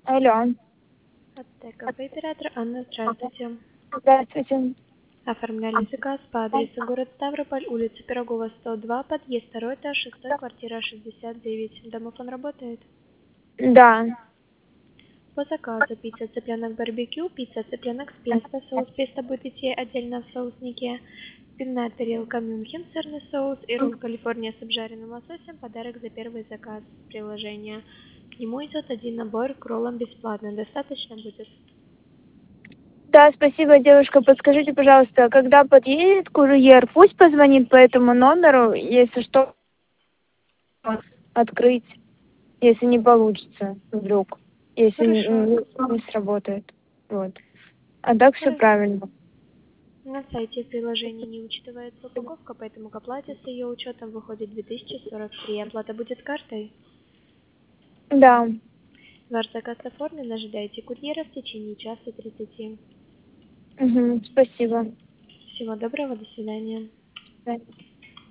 Алло, Кафе оператор Анна, здравствуйте. здравствуйте. Оформляли заказ по адресу город Ставрополь, улица Пирогова, 102, подъезд 2 этаж, 6 квартира 69. Домофон работает? Да, По заказу пицца цыпленок барбекю, пицца цыпленок с песто, соус песто будет идти отдельно в соуснике, пивная тарелка мюнхен, сырный соус и ролл Калифорния с обжаренным лососем, подарок за первый заказ приложения. К нему идет один набор к роллам бесплатно, достаточно будет? да, спасибо, девушка. Подскажите, пожалуйста, когда подъедет курьер, пусть позвонит по этому номеру, если что, открыть, если не получится вдруг, если Хорошо. не сработает. Вот. А так все Хорошо. правильно. На сайте приложения не учитывается упаковка, поэтому к оплате с ее учетом выходит 2043. Оплата будет картой. Да. Ваш заказ оформлен, ожидайте курьера в течение часа 30. Спасибо. Всего доброго, до свидания. Да.